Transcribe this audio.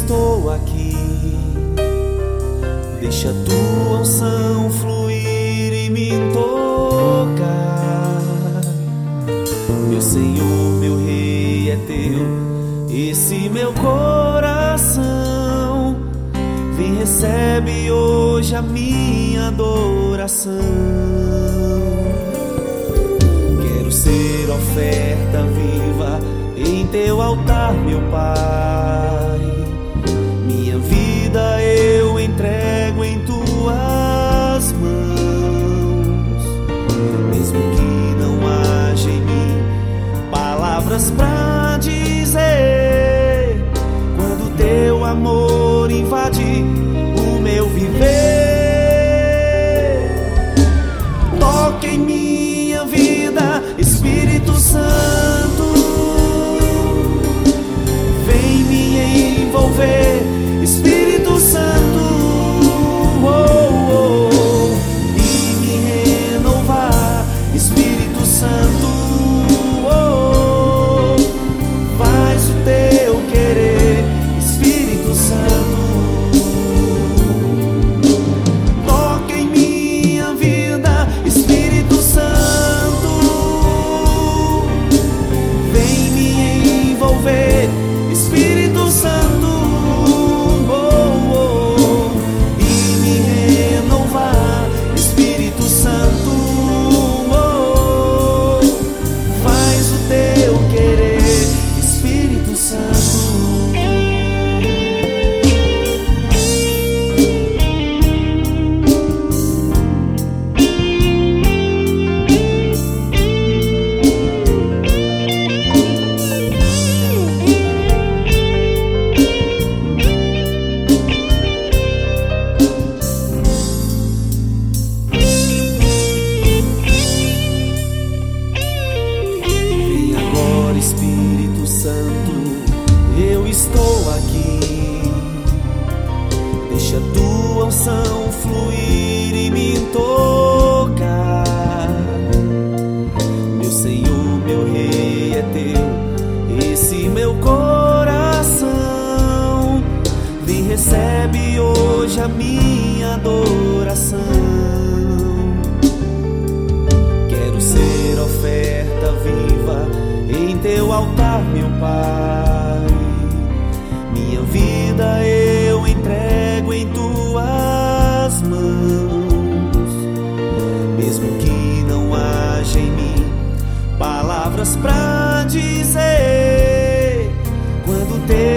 estou aqui. Deixa tua unção fluir e me tocar. Meu Senhor, meu Rei, é teu esse meu coração. Vem, recebe hoje a minha adoração. Quero ser oferta viva em teu altar, meu Pai. Minha vida eu entrego em tuas mãos. Mesmo que não haja em mim palavras pra dizer, quando teu amor invade o meu viver, toque em minha vida, Espírito Santo. Vem me envolver, Espírito Santo, e me renovar, Espírito Santo. Faz o teu querer, Espírito Santo. Toca em minha vida, Espírito Santo. Vem me envolver, Espírito Santo, e me renovar, Espírito Santo. Faz o teu querer, Espírito Santo. Espírito Santo, eu estou aqui. Deixa tua unção fluir e me tocar. Meu Senhor, meu Rei, é teu esse meu coração. Vem, recebe hoje a minha adoração. Quero ser oferta viva em teu altar, meu Pai. Minha vida eu entrego em tuas mãos. Mesmo que não haja em mim palavras pra dizer, quando teu